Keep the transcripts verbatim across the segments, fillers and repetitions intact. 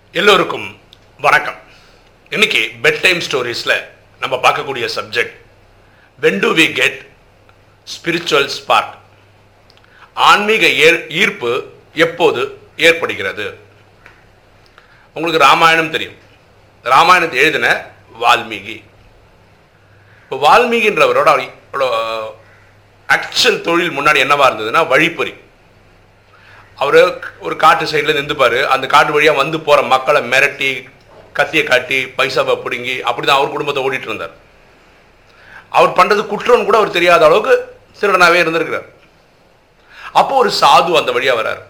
எல்லோருக்கும் வணக்கம். இன்னைக்கு பெட் டைம் ஸ்டோரிஸில் நம்ம பார்க்கக்கூடிய subject when do we get spiritual spark? ஆன்மீக ஏர் ஈர்ப்பு எப்போது ஏற்படுகிறது? உங்களுக்கு ராமாயணம் தெரியும். ராமாயணத்தை எழுதின வால்மீகி. இப்போ வால்மீகின்றவரோட ஆக்சுவல் தொழில் முன்னாடி என்னவா இருந்ததுன்னா வழிப்பறி. அவர் ஒரு காட்டு சைடில் நின்றுப்பார். அந்த காட்டு வழியாக வந்து போகிற மக்களை மிரட்டி கத்தியை காட்டி பைசாவை பிடுங்கி அப்படி தான் அவர் குடும்பத்தை ஓடிட்டு இருந்தார். அவர் பண்ணுறது குற்றம்னு கூட அவர் தெரியாத அளவுக்கு திருடனாகவே இருந்திருக்கிறார். அப்போ ஒரு சாது அந்த வழியாக வர்றார்.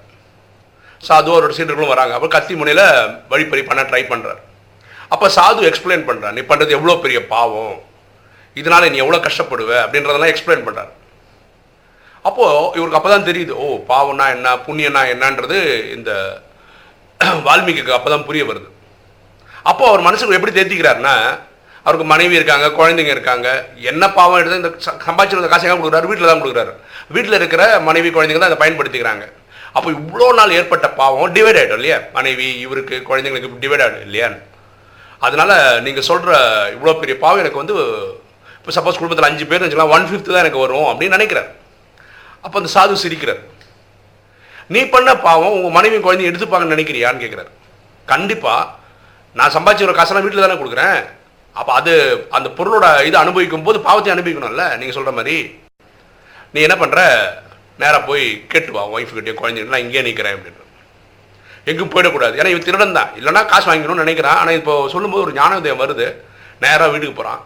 சாது அவரோட சீடர்களும் வராங்க. அப்போ கத்தி முனையில் வழிப்பறி பண்ண ட்ரை பண்ணுறார். அப்போ சாது எக்ஸ்பிளைன் பண்ணுறார், நீ பண்ணுறது எவ்வளோ பெரிய பாவம், இதனால் நீ எவ்வளோ கஷ்டப்படுவ அப்படின்றதெல்லாம் எக்ஸ்பிளைன் பண்ணுறார். அப்போது இவருக்கு அப்போ தான் தெரியுது, ஓ பாவம்னா என்ன புண்ணியம்னா என்னன்றது இந்த வால்மீகிக்கு அப்போ தான் புரிய வருது. அப்போது அவர் மனசுக்கு எப்படி தேர்த்திக்கிறாருன்னா, அவருக்கு மனைவி இருக்காங்க, குழந்தைங்க இருக்காங்க, என்ன பாவம் எடுத்து இந்த சம்பாதிச்சிருந்த காசு எங்கே கொடுக்குறாரு? வீட்டில் தான் கொடுக்குறாரு. வீட்டில் இருக்கிற மனைவி குழந்தைங்க தான் அதை பயன்படுத்திக்கிறாங்க. அப்போ இவ்வளோ நாள் ஏற்பட்ட பாவம் டிவைட் ஆகிடும் இல்லையா? மனைவி இவருக்கு குழந்தைங்களுக்கு டிவைட் ஆகிடும் இல்லையா? அதனால் நீங்கள் சொல்கிற இவ்வளோ பெரிய பாவம் எனக்கு வந்து இப்போ சப்போஸ் குடும்பத்தில் அஞ்சு பேர் வச்சுக்கலாம், ஒன் ஃபிஃப்த்து தான் எனக்கு வரும் அப்படின்னு நினைக்கிறார். அப்போ அந்த சாது சிரிக்கிறார். நீ பண்ண பாவம் உங்கள் மனைவி குழந்தைங்க எடுத்துப்பாங்கன்னு நினைக்கிறியான்னு கேட்குறாரு. கண்டிப்பாக நான் சம்பாதிச்சு ஒரு காசெல்லாம் வீட்டில் தானே கொடுக்குறேன். அப்போ அது அந்த பொருளோட இதை அனுபவிக்கும் போது பாவத்தை அனுபவிக்கணும்ல. நீங்கள் சொல்கிற மாதிரி நீ என்ன பண்ணுற, நேராக போய் கேட்டுவா ஒய்ஃபுக்கிட்டே குழந்தைங்கலாம் இங்கேயே நிற்கிறேன் அப்படின்னு. எங்கேயும் போயிடக்கூடாது, ஏன்னா இவன் திருடன் தான், இல்லைனா காசு வாங்கிக்கணும்னு நினைக்கிறான். ஆனால் இப்போ சொல்லும்போது ஒரு ஞானோதயம் வருது. நேராக வீட்டுக்கு போகிறான்.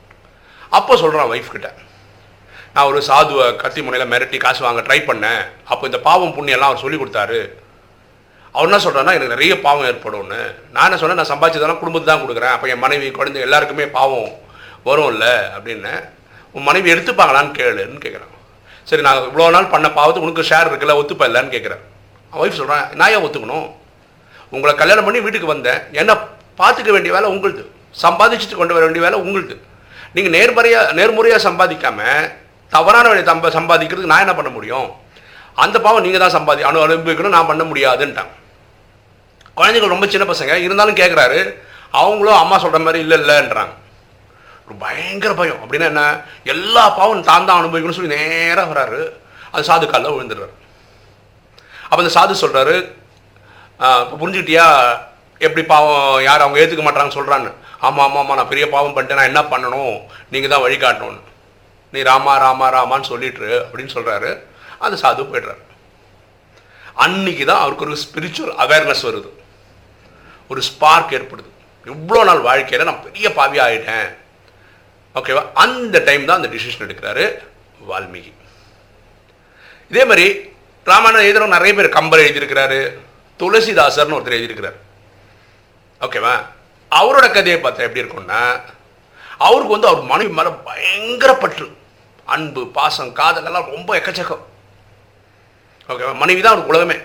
அப்போ சொல்கிறான் ஒய்ஃப்கிட்ட, நான் ஒரு சாதுவை கத்தி முனையில் மிரட்டி காசு வாங்க ட்ரை பண்ணேன். அப்போ இந்த பாவம் புண்ணியெல்லாம் அவர் சொல்லி கொடுத்தாரு. அவர் என்ன சொல்கிறான்னா, எனக்கு நிறைய பாவம் ஏற்படும்னு. நான் என்ன சொன்னேன், நான் சம்பாதிச்சதெல்லாம் குடும்பத்தை தான் கொடுக்குறேன், அப்போ என் மனைவி குழந்தை எல்லாருக்குமே பாவம் வரும்ல அப்படின்னு. உன் மனைவி எடுத்துப்பாங்களான்னு கேளுன்னு கேட்குறான். சரி, நான் இவ்வளோ நாள் பண்ண பாவத்தை உனக்கு ஷேர் இருக்குல்ல, ஒத்துப்பா இல்லைன்னு கேட்குறேன். ஒய்ஃப் சொல்கிறேன், நான் ஏன் ஒத்துக்கணும்? உங்களை கல்யாணம் பண்ணி வீட்டுக்கு வந்தேன், என்ன பார்த்துக்க வேண்டிய வேலை உங்களுது, சம்பாதிச்சுட்டு கொண்டு வர வேண்டிய வேலை உங்களுது. நீங்கள் நேர்மறையாக நேர்முறையாக சம்பாதிக்காமல் தவறான வழி தம்ப சம்பாதிக்கிறதுக்கு நான் என்ன பண்ண முடியும்? அந்த பாவம் நீங்கள் தான் சம்பாதி அனு அனுபவிக்கணும், நான் பண்ண முடியாதுன்ட்டாங்க. குழந்தைகள் ரொம்ப சின்ன பசங்க இருந்தாலும் கேட்குறாரு. அவங்களும் அம்மா சொல்கிற மாதிரி இல்லை இல்லைன்றாங்க. ஒரு பயங்கர பயம். அப்படின்னா என்ன, எல்லா பாவம் தான் தான் அனுபவிக்கணும்னு சொல்லி நேராக வர்றாரு. அது சாது காலில் விழுந்துடுறாரு. அப்போ அந்த சாது சொல்கிறாரு, இப்போ புரிஞ்சுக்கிட்டியா எப்படி பாவம் யார் அவங்க ஏற்றுக்க மாட்டாங்கன்னு சொல்கிறான்னு. ஆமாம் ஆமாம் ஆமாம் நான் பெரிய பாவம் பண்ணிட்டேன், நான் என்ன பண்ணணும், நீங்கள் தான் வழிகாட்டணும்னு. நீ ராமா ராமா ராமான்னு சொல்லிட்டுரு அப்படின்னு சொல்கிறாரு. அந்த சாது போய்ட்றாரு. அன்னைக்கு தான் அவருக்கு ஒரு ஸ்பிரிச்சுவல் அவேர்னஸ் வருது, ஒரு ஸ்பார்க் ஏற்படுது. இவ்வளோ நாள் வாழ்க்கையில் நான் பெரிய பாவி ஆகிட்டேன், ஓகேவா? அந்த டைம் தான் அந்த டிசிஷன் எடுக்கிறாரு வால்மீகி. இதே மாதிரி ராமாயணம் எழுதுறவங்க நிறைய பேர், கம்பர் எழுதியிருக்கிறாரு, துளசிதாசர்னு ஒருத்தர் எழுதியிருக்கிறார், ஓகேவா? அவரோட கதையை பார்த்தா எப்படி இருக்கும்னா, அவருக்கு வந்து அவர் மனைவி மேலே பயங்கர பற்று, அன்பு பாசம் காதல் எல்லாம் ரொம்ப எக்கச்சக்கம், ஓகேவா? மனைவி தான் அவருக்கு உலகமே.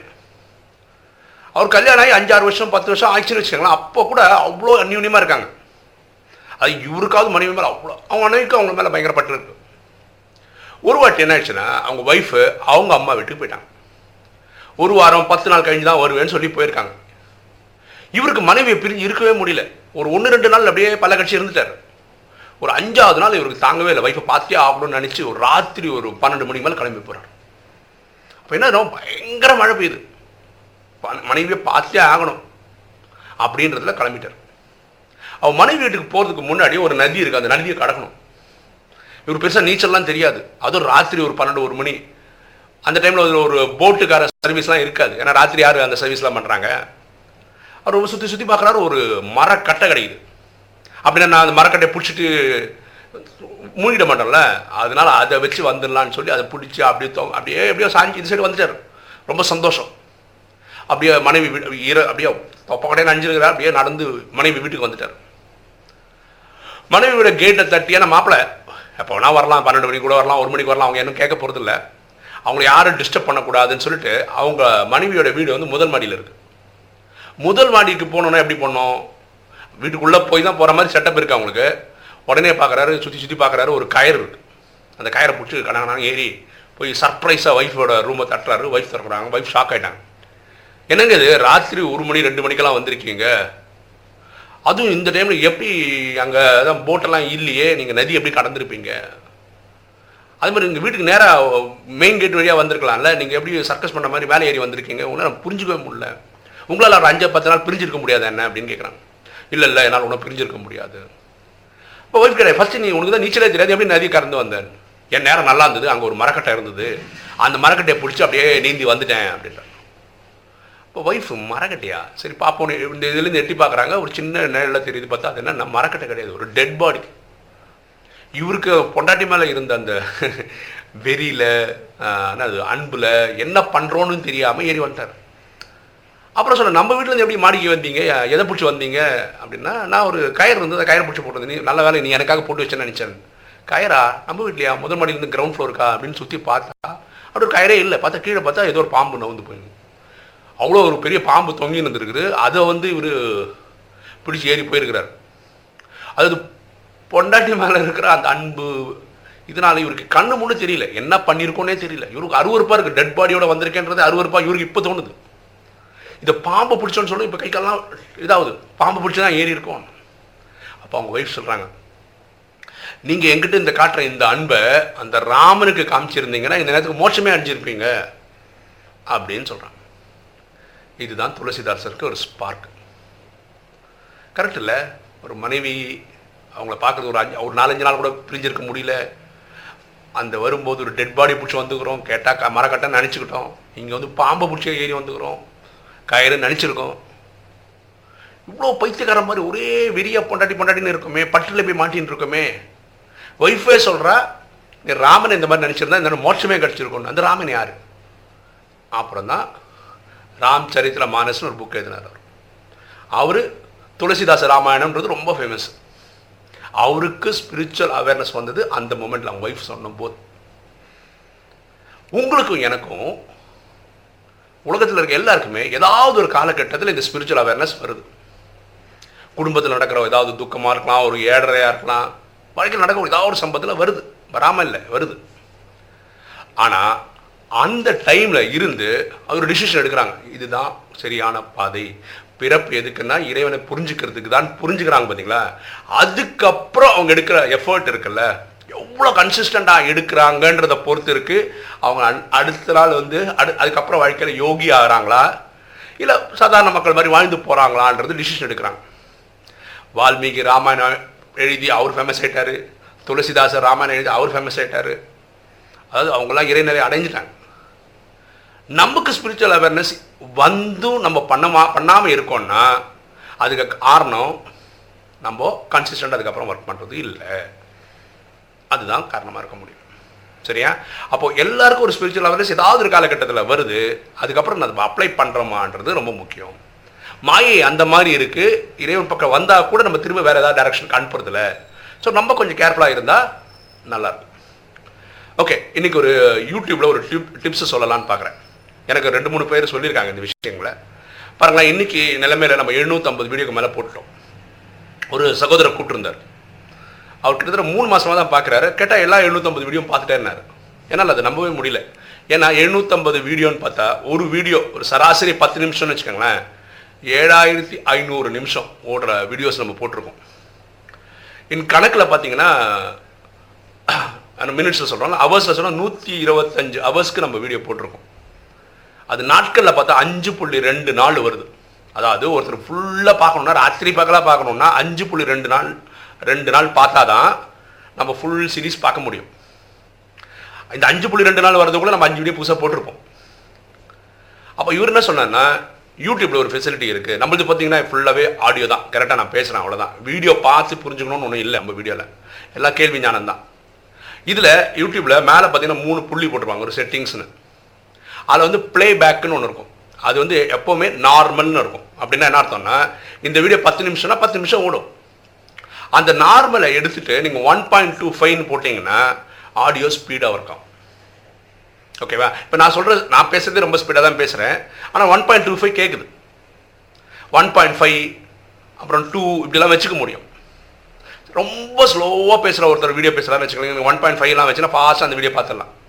அவர் கல்யாணம் ஆகி அஞ்சாறு வருஷம் பத்து வருஷம் ஆயிடுச்சுன்னு வச்சுக்கோங்களேன். அப்போ கூட அவ்வளோ அந்யூன்யமாக இருக்காங்க. அது இவருக்காவது மனைவி மேலே அவ்வளோ, அவங்க மனைவிக்கும் அவங்க மேலே பயங்கர பற்று இருக்கு. ஒரு வாட்டி என்ன ஆயிடுச்சுன்னா, அவங்க ஒய்ஃபு அவங்க அம்மா வீட்டுக்கு போயிட்டாங்க. ஒரு வாரம் பத்து நாள் கழிஞ்சு தான் வருவேன்னு சொல்லி போயிருக்காங்க. இவருக்கு மனைவியை பிரிஞ்சு இருக்கவே முடியல. ஒரு ஒன்று ரெண்டு நாள் அப்படியே பல கட்சி இருந்துட்டார். ஒரு அஞ்சாவது நாள் இவருக்கு தாங்கவே இல்லை. வைஃபை பார்த்தே ஆகணும்னு நினச்சி ஒரு ராத்திரி ஒரு பன்னெண்டு மணிக்கு மேலே கிளம்பி போகிறார். அப்போ என்ன, பயங்கர மழை பெய்யுது, மனைவியை பார்த்தே ஆகணும் அப்படின்றதுல கிளம்பிட்டார். அவன் மனைவி வீட்டுக்கு போகிறதுக்கு முன்னாடி ஒரு நதி இருக்குது, அந்த நதியை கடக்கணும். இவர் பெருசாக நீச்சல்லாம் தெரியாது. அதுவும் ராத்திரி ஒரு பன்னெண்டு ஒரு மணி. அந்த டைமில் ஒரு போட்டுக்கார சர்வீஸ்லாம் இருக்காது, ஏன்னா ராத்திரி யார் அந்த சர்வீஸ்லாம் பண்ணுறாங்க. அவர் ரொம்ப சுற்றி சுற்றி பார்க்குறாரு. ஒரு மரக்கட்டை கிடைக்குது. அப்படின்னா நான் அந்த மரக்கட்டையை பிடிச்சிட்டு மூழ்கிட மாட்டோம்ல, அதனால் அதை வச்சு வந்துடலான்னு சொல்லி அதை பிடிச்சி அப்படியே தோ அப்படியே எப்படியோ சாஞ்சி இந்த சைடு வந்துட்டார். ரொம்ப சந்தோஷம். அப்படியே மனைவி வீடு ஈர அப்படியே தொப்ப கடையை நஞ்சிருக்கிறார். அப்படியே நடந்து மனைவி வீட்டுக்கு வந்துட்டார். மனைவி வீட கேட்டை தட்டியான மாப்பிள்ளை எப்போ வேணா வரலாம், பன்னெண்டு மணிக்கு கூட வரலாம், ஒரு மணிக்கு வரலாம், அவங்க இன்னும் கேட்க போகிறது இல்லை, அவங்கள யாரும் டிஸ்டர்ப் பண்ணக்கூடாதுன்னு சொல்லிட்டு அவங்க மனைவியோட வீடு வந்து முதல் மாடியில் இருக்குது. முதல் மாடிக்கு போகணுன்னா எப்படி போனோம், வீட்டுக்குள்ளே போய் தான் போகிற மாதிரி செட்டப் இருக்குது அவங்களுக்கு. உடனே பார்க்குறாரு, சுற்றி சுற்றி பார்க்குறாரு, ஒரு கயிறு இருக்குது. அந்த கயிறை பிடிச்சி கணக்கான ஏறி போய் சர்ப்ரைஸாக ஒய்ஃபோட ரூமை தட்டுறாரு. ஒய்ஃப் திறக்கிறாங்க. ஒய்ஃப் ஷாக் ஆகிட்டாங்க. என்னங்க இது ராத்திரி ஒரு மணி ரெண்டு மணிக்கெல்லாம் வந்திருக்கீங்க, அதுவும் இந்த டைமில் எப்படி அங்கே அதான் போட்டெல்லாம் இல்லையே, நீங்கள் நதி எப்படி கடந்திருப்பீங்க? அது மாதிரி நீங்கள் வீட்டுக்கு நேராக மெயின் கேட் வழியாக வந்திருக்கலாம்ல, நீங்கள் எப்படி சர்க்கஸ் பண்ண மாதிரி மேலே ஏறி வந்திருக்கீங்க, உங்களை நான் புரிஞ்சுக்கவே முடியல, உங்களால் ஒரு அஞ்சு பத்து நாள் பிரிஞ்சிருக்க முடியாது என்ன அப்படின்னு கேட்குறாங்க. இல்லை இல்லை என்னால் ஒன்றும் பிரிஞ்சிருக்க முடியாது. இப்போ ஒய்ஃப் கிடையாது, ஃபஸ்ட்டு நீ உனக்கு தான் நீச்சலே தெரியாது, எப்படி நதி கறந்து வந்தேன்? என் நேரம் நல்லா இருந்தது, அங்கே ஒரு மரக்கட்டை இருந்தது, அந்த மரக்கட்டையை பிடிச்சி அப்படியே நீந்தி வந்துட்டேன் அப்படின்றான். இப்போ ஒய்ஃப் மரக்கட்டையா, சரி பார்ப்போம், இந்த இதுலேருந்து எட்டி பார்க்குறாங்க, ஒரு சின்ன நேரில் தெரியுது, பார்த்தா அது என்ன மரக்கட்டை கிடையாது, ஒரு டெட் பாடி. இவருக்கு பொண்டாட்டி மேலே இருந்த அந்த வெறியில் அது அன்பில் என்ன பண்ணுறோன்னு தெரியாமல் ஏறி வந்துட்டார். அப்புறம் சொல்ல, நம்ம வீட்டிலேருந்து எப்படி மாடிக்கு வந்தீங்க, எதை பிடிச்சி வந்தீங்க அப்படின்னா, நான் ஒரு கயிறு இருந்து அந்த கயிறு பிடிச்சி போட்டு நீ நல்ல வேலை நீ எனக்காக போட்டு வச்சேன்னு நினச்சேன். கயிறா நம்ம வீட்லையா, முதல் மாடியிலேருந்து கிரவுண்ட் ஃப்ளோருக்கா அப்படின்னு சுற்றி பார்த்தா அப்படி ஒரு கயிறே இல்லை. பார்த்தா கீழே பார்த்தா ஏதோ ஒரு பாம்பு நவுந்து போயிடுது. அவ்வளோ ஒரு பெரிய பாம்பு தொங்கி வந்துருக்குது. அதை வந்து இவர் பிடிச்சி ஏறி போயிருக்கிறார். அது பொண்டாட்டி மேலே இருக்கிற அந்த அன்பு இதனால இவருக்கு கண்ணு முன்னு தெரியல, என்ன பண்ணியிருக்கோன்னே தெரியல. இவருக்கு அருவருப்பாக இருக்குது, டெட் பாடியோட வந்திருக்கேன்றது அருவருப்பாக இவருக்கு இப்போ தோணுது. இந்த பாம்பை பிடிச்சோன்னு சொல்லி இப்போ கை காலெலாம் இதாகுது, பாம்பு பிடிச்சி தான் ஏறி இருக்கோம். அப்போ அவங்க ஒய்ஃப் சொல்கிறாங்க, நீங்கள் எங்கிட்ட இந்த காட்டுற இந்த அன்பை அந்த ராமனுக்கு காமிச்சிருந்தீங்கன்னா இந்த நேரத்துக்கு மோட்சமே அடைஞ்சிருப்பீங்க அப்படின்னு சொல்கிறாங்க. இதுதான் துளசிதாசருக்கு ஒரு ஸ்பார்க். கரெக்ட் இல்லை? ஒரு மனைவி அவங்கள பார்க்குறது ஒரு அஞ்சு ஒரு நாலஞ்சு நாள் கூட பிரிஞ்சிருக்க முடியல, அந்த வரும்போது ஒரு டெட் பாடி பிடிச்சி வந்துக்கிறோம், கேட்டால் மரக்கட்டை நினச்சிக்கிட்டோம், இங்கே வந்து பாம்பை பிடிச்சி ஏறி வந்துக்கிறோம், கயிறு நினச்சிருக்கோம். இவ்வளோ பைத்தியக்கார மாதிரி ஒரே வெறியா பொண்டாட்டி பொண்டாட்டின்னு இருக்குமே, பட்டில் போய் மாட்டின்னு இருக்கோமே. ஒய்ஃபே சொல்கிறா, நீ ராமன் இந்த மாதிரி நினச்சிருந்தா இந்த மோட்சமே கிடச்சிருக்கணும். அந்த ராமன் யார்? அப்புறம் தான் ராம் சரித்திர மானஸ்னு ஒரு புக் எழுதினார். அவர் அவர் துளசிதாச ராமாயணம்ன்றது ரொம்ப ஃபேமஸ். அவருக்கு ஸ்பிரிச்சுவல் அவேர்னஸ் வந்தது அந்த மொமெண்ட்டில் அவங்க ஒய்ஃப் சொன்னும் போது. உங்களுக்கும் எனக்கும் உலகத்தில் இருக்க எல்லாருக்குமே ஏதாவது ஒரு காலகட்டத்தில் இந்த ஸ்பிரிச்சுவல் அவேர்னஸ் வருது. குடும்பத்தில் நடக்கிற ஏதாவது துக்கமாக இருக்கலாம், ஒரு ஏழரையாக இருக்கலாம், வாழ்க்கையில் நடக்கிற ஏதாவது ஒரு சம்பவத்தில் வருது, வராமல் இல்லை, வருது. ஆனால் அந்த டைமில் இருந்து அவர் டிசிஷன் எடுக்கிறாங்க, இதுதான் சரியான பாதை, பிறப்பு எதுக்குன்னா இறைவனை புரிஞ்சுக்கிறதுக்கு தான் புரிஞ்சுக்கிறாங்க. பார்த்தீங்களா? அதுக்கப்புறம் அவங்க எடுக்கிற எஃபர்ட் இருக்குல்ல, எவ்வளோ கன்சிஸ்டண்டாக எடுக்கிறாங்கன்றதை பொறுத்து இருக்குது. அவங்க அடுத்த நாள் வந்து அடு அதுக்கப்புறம் வாழ்க்கையில் யோகி ஆகிறாங்களா இல்லை சாதாரண மக்கள் மாதிரி வாழ்ந்து போகிறாங்களான்றது டிசிஷன் எடுக்கிறாங்க. வால்மீகி ராமாயணம் எழுதி அவர் ஃபேமஸ் ஆகிட்டார், துளசிதாசர் ராமாயணம் எழுதி அவர் ஃபேமஸ் ஆகிட்டார். அதாவது அவங்களாம் இறைநிலை அடைஞ்சிட்டாங்க. நமக்கு ஸ்பிரிச்சுவல் அவேர்னஸ் வந்தும் நம்ம பண்ணமா பண்ணாமல் இருக்கோம்னா அதுக்கு காரணம் நம்ம கன்சிஸ்டண்ட் அதுக்கப்புறம் ஒர்க் பண்ணுறது இல்லை. அதுதான் காரணமாக இருக்க முடியும். சரியா? அப்போது எல்லாருக்கும் ஒரு ஸ்பிரிச்சுவல் அவேர்னஸ் ஏதாவது ஒரு காலகட்டத்தில் வருது, அதுக்கப்புறம் நம்ம அப்ளை பண்ணுறோமான்றது ரொம்ப முக்கியம். மாயை அந்த மாதிரி இருக்குது, இறைவன் பக்கம் வந்தால் கூட நம்ம திரும்ப வேறு ஏதாவது டைரக்ஷனுக்கு அனுப்புறதில்ல. ஸோ நம்ம கொஞ்சம் கேர்ஃபுல்லாக இருந்தால் நல்லாயிருக்கும். ஓகே, இன்றைக்கி ஒரு யூடியூப்பில் ஒரு டிப் டிப்ஸு சொல்லலான்னு பார்க்குறேன். எனக்கு ரெண்டு மூணு பேர் சொல்லியிருக்காங்க இந்த விஷயங்களை. பாருங்களேன், இன்றைக்கி நிலைமையில் நம்ம எழுநூற்றம்பது வீடியோக்கு மேலே போட்டுட்டோம். ஒரு சகோதரர் கூப்பிட்டுருந்தார், அவர் கிட்டத்தட்ட மூணு மாதமாக தான் பார்க்குறாரு. கேட்டால் எல்லா எழுநூற்றம்பது வீடியோ பார்த்துட்டேன்னாரு. என்னால் அதை நம்பவே முடியல. ஏன்னா எழுநூற்றம்பது வீடியோன்னு பார்த்தா ஒரு வீடியோ ஒரு சராசரி பத்து நிமிஷம்னு வச்சுக்கோங்களேன், ஏழாயிரத்தி ஐநூறு நிமிஷம் ஓடுற வீடியோஸ் நம்ம போட்டிருக்கோம். இன் கணக்கில் பார்த்தீங்கன்னா அந்த மினிட்ஸில் சொல்கிறோம், ஹவர்ஸில் சொன்னால் நூற்றி இருபத்தஞ்சு ஹவர்ஸ்க்கு நம்ம வீடியோ போட்டிருக்கோம். அது நாட்களில் பார்த்தா அஞ்சு புள்ளி ரெண்டு நாள் வருது. அதாவது ஒருத்தர் ஃபுல்லாக பார்க்கணுன்னா, ராத்திரி பகலாக பார்க்கணுன்னா அஞ்சு புள்ளி ரெண்டு நாள் ரெண்டு நாள் பார்த்தா தான் நம்ம ஃபுல் சீரீஸ் பார்க்க முடியும். இந்த அஞ்சு புள்ளி ரெண்டு நாள் வரதுக்குள்ளே நம்ம அஞ்சு வீடியோ புதுசாக போட்டிருப்போம். அப்போ இவர் என்ன சொன்னார்னா, யூடியூப்பில் ஒரு ஃபெசிலிட்டி இருக்குது, நம்மளுக்கு பார்த்தீங்கன்னா ஃபுல்லாகவே ஆடியோ தான், கரெக்டாக நான் பேசுகிறேன் அவ்வளோதான், வீடியோ பார்த்து புரிஞ்சுக்கணும்னு ஒன்றும் இல்லை. நம்ம வீடியோவில் எல்லாம் கேள்வி ஞானம் தான். இதில் யூடியூப்பில் மேலே பார்த்தீங்கன்னா மூணு புள்ளி போட்டிருப்பாங்க, ஒரு செட்டிங்ஸ்னு. அதில் வந்து ப்ளே பேக்குன்னு ஒன்று இருக்கும். அது வந்து எப்போவுமே நார்மல்னு இருக்கும். அப்படின்னா என்ன அர்த்தம்னா, இந்த வீடியோ பத்து நிமிஷம்னா பத்து நிமிஷம் ஓடும். அந்த நார்மலை எடுத்துகிட்டு நீங்கள் ஒன் பாயிண்ட் டூ ஃபைவ்னு போட்டிங்கன்னா ஆடியோ ஸ்பீடாக இருக்கும். ஓகேவா? இப்போ நான் சொல்கிறது, நான் பேசுகிறது ரொம்ப ஸ்பீடாக தான் பேசுகிறேன், ஆனால் ஒன் பாயிண்ட் டூ ஃபைவ் கேட்குது. ஒன் பாயிண்ட் ஃபைவ் அப்புறம் டூ இப்படிலாம் வச்சுக்க முடியும். ரொம்ப ஸ்லோவாக பேசுகிற ஒருத்தர் வீடியோ பேசுகிறான்னு வச்சுக்கோங்க, ஒன் பாயிண்ட் ஃபைவ்லாம் வச்சுன்னா ஃபாஸ்ட்டாக அந்த வீடியோ பார்த்துடலாம்.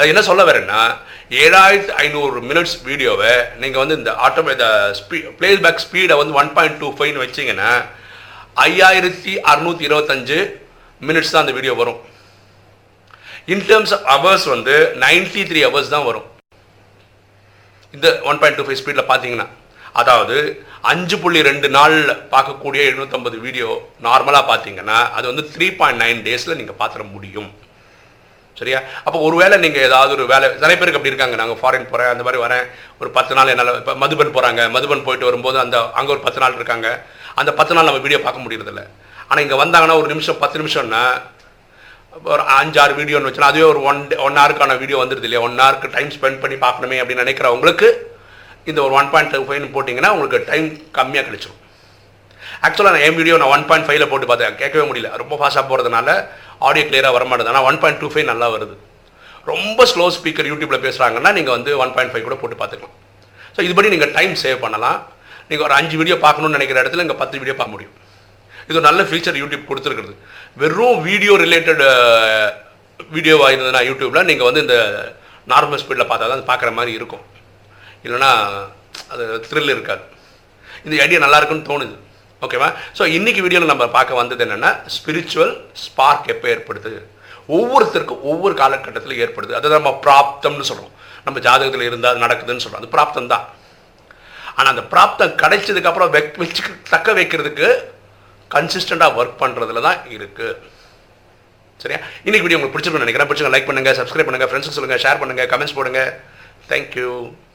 அது என்ன சொல்ல வரேன்னா, ஏழாயிரத்தி ஐநூறு மினிட்ஸ் வீடியோவை நீங்கள் வந்து இந்த ஆட்டோமே இந்த ஸ்பீ பிளேபேக் ஸ்பீடை வந்து ஒன் பாயிண்ட் டூ ஃபைவ்னு வச்சிங்கன்னா ஐயாயிரத்தி அறுநூற்றி இருபத்தஞ்சு மினிட்ஸ் தான் அந்த வீடியோ வரும். இன் டேர்ம்ஸ் ஆஃப் ஹவர்ஸ் வந்து நைன்டி த்ரீ ஹவர்ஸ் தான் வரும் இந்த ஒன் பாயிண்ட் டூ ஃபைவ் ஸ்பீடில் பார்த்தீங்கன்னா. அதாவது அஞ்சு புள்ளி ரெண்டு நாளில் பார்க்கக்கூடிய எழுநூற்றம்பது வீடியோ நார்மலாக பார்த்தீங்கன்னா அது வந்து த்ரீ பாயிண்ட் நைன் டேஸில் நீங்கள் பார்த்துட முடியும். சரியா? அப்போ ஒரு வேளை நீங்கள் ஏதாவது ஒரு வேலை, நிறைய பேருக்கு அப்படி இருக்காங்க, நாங்கள் ஃபாரின் போகிறேன் அந்த மாதிரி வரேன், ஒரு பத்து நாள் என்னால் இப்போ மதுபன் போகிறாங்க, மதுபன் போயிட்டு வரும்போது அந்த அங்கே ஒரு பத்து நாள் இருக்காங்க, அந்த பத்து நாள் நம்ம வீடியோ பார்க்க முடியறதில்ல. ஆனால் இங்கே வந்தாங்கன்னா ஒரு நிமிஷம் பத்து நிமிஷம்னா ஒரு அஞ்சு ஆறு வீடியோன்னு வச்சுன்னா அதுவே ஒரு ஒன் டே ஒன் ஹவருக்கான வீடியோ வந்துடுது இல்லையா? ஒன் ஹவருக்கு டைம் ஸ்பெண்ட் பண்ணி பார்க்கணுமே அப்படின்னு நினைக்கிறவங்களுக்கு இந்த ஒரு ஒன் பாயிண்ட் டூ ஃபைவ்னு போட்டிங்கன்னா உங்களுக்கு டைம் கம்மியாக கிடைச்சிடும். ஆக்சுவலாக நான் என் வீடியோ நான் ஒன் பாயிண்ட் ஃபைவ்ல போட்டு பார்த்தேன், கேட்கவே முடியல, ரொம்ப ஃபாஸ்ட்டாக போகிறதுனால ஆடியோ கிளியராக வர மாட்டேது. ஆனால் ஒன் பாயிண்ட் டூ ஃபைவ் நல்லா வருது. ரொம்ப ஸ்லோ ஸ்பீக்கர் யூடியூப்பில் பேசுகிறாங்கன்னா நீங்கள் வந்து ஒன் பாயிண்ட் ஃபைவ் கூட போட்டு பார்த்துக்கலாம். ஸோ இதுபடி நீங்கள் டைம் சேவ் பண்ணலாம். நீங்கள் ஒரு அஞ்சு வீடியோ பார்க்கணுன்னு நினைக்கிற இடத்துல இங்கே பத்து வீடியோ பார்க்க முடியும். இது ஒரு நல்ல ஃபீச்சர் யூடியூப் கொடுத்துருக்குறது. வெறும் வீடியோ ரிலேட்டட் வீடியோவாக இருந்ததுன்னா யூடியூப்பில் நீங்கள் வந்து இந்த நார்மல் ஸ்பீடில் பார்த்தா தான் பார்க்குற மாதிரி இருக்கும், இல்லைனா அது த்ரில் இருக்காது. இந்த ஐடியா நல்லா இருக்குன்னு தோணுது. ஓகேவா? ஸோ இன்றைக்கி வீடியோவில் நம்ம பார்க்க வந்தது என்னென்னா, ஸ்பிரிச்சுவல் ஸ்பார்க் எப்போ ஏற்படுது, ஒவ்வொருத்தருக்கும் ஒவ்வொரு காலகட்டத்தில் ஏற்படுது. அதை நம்ம பிராப்தம்னு சொல்கிறோம். நம்ம ஜாதகத்தில் இருந்தால் அது நடக்குதுன்னு சொல்கிறோம், அது பிராப்தம் தான். ஆனால் அந்த பிராப்தம் கிடைச்சதுக்கப்புறம் வெக் வச்சு தக்க வைக்கிறதுக்கு கன்சிஸ்டண்டாக ஒர்க் பண்ணுறதுல தான் இருக்குது. சரியா? இன்னைக்கு வீடியோ உங்களுக்கு பிடிச்சிருக்குன்னு நினைக்கிறேன். பிடிச்சிங்க லைக் பண்ணுங்கள், சப்ஸ்கிரைப் பண்ணுங்கள், ஃப்ரெண்ட்ஸுக்கு சொல்லுங்கள், ஷேர் பண்ணுங்கள், கமெண்ட்ஸ் போடுங்க. தேங்க்யூ.